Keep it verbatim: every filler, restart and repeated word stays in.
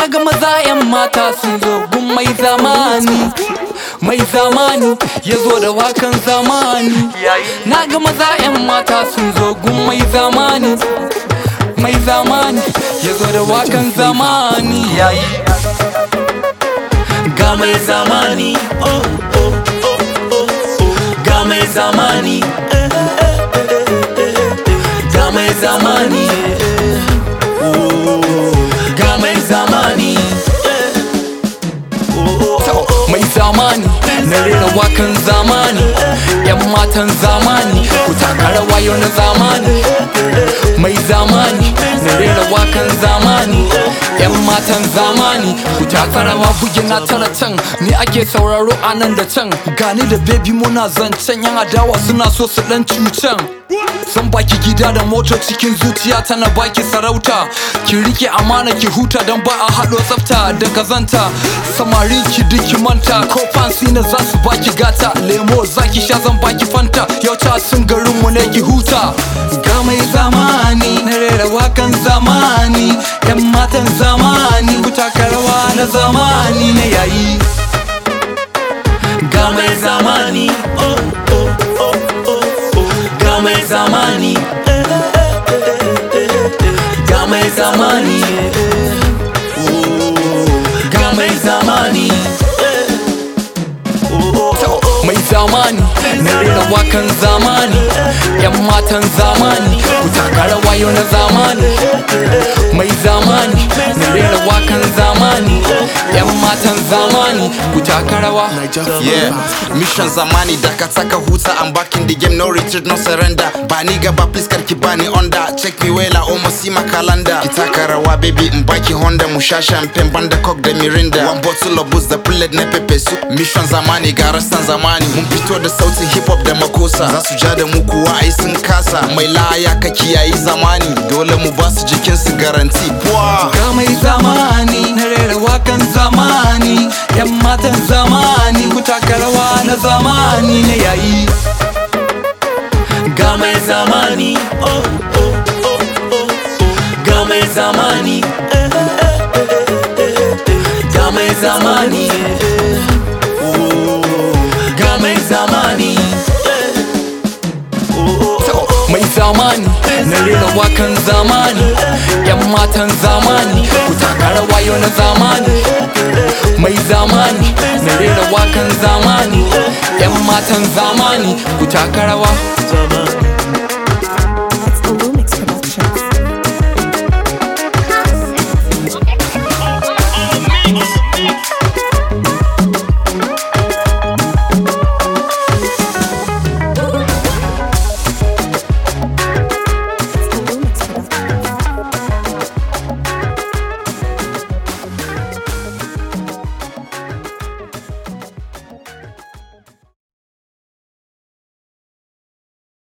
Na ga maza 'yan mata sun zo gun mai zamani, mai zamani ya zo da wakan zamani. Na ga maza 'yan mata sun zo gun mai zamani, mai zamani ya zo da wakan zamani. Ga mai zamani, oh oh oh oh oh. Ga mai zamani, ga mai zamani, ga mai zamani. Mai zamani na rera wakan zamani, 'yan matan zamani ku taka rawa yau na zamani. Mai zamani na rera wakan zamani, 'yan matan zamani ku taka rawa. Buge na tara can ni ake sauraro a nan da can. Gani da baby muna zancen, yan adawa suna so su dan cucan. Zan baki gida da moto cikin zuciya tana baki sarauta. Ki rike amana ki huta don ba a haɗo tsafta da kazanta. Samarin ki duki manta ko fansi na za su baki gata. Lemo zaki sha zan baki fanta, yau ta sun garin mu ne ki huta. Ga mai zamani na rera wakan zamani, 'yan matan zamani ku taka rawa na zamani na yayi. Ga mai zamani, oh oh oh oh oh. Ga mai zamani, ga mai zamani, ga mai zamani. Mai zamani na rera wakan zamani, 'yan matan zamani ku taka rawa yau na zamani. Mai zamani na rera wakan zamani, 'yan matan zamani ku taka rawa. Yeah, mission zamani da ka saka huta. I'm back in the game, no retreat, no surrender. Bani gaba please karki bani under. Check me well, I almost see my calendar. Ki taka rawa baby in baki Honda, mu sha champagne banda coke da mirinda. One bottle of booze da bullet na pepe soup. Mission zamani ga rastan zamani, mun fito da sautin hip hop da makosa. Za su ja da mu kuwa ai sun kasa. Mai laya ka kiyayi zamani, dole mu ba su jikin su garanti. Ga mai zamani na rera wakan zamani, 'yan matan zamani ku taka rawa na zamani na yayi. Ga mai zamani, oh oh oh oh oh. Ga mai zamani, ga mai zamani, ga mai zamani. Mai zamani na rera wakan zamani, 'yan matan zamani ku taka rawa yau na zamani. Mai zamani na rera wakan zamani, 'yan matan zamani ku taka rawa.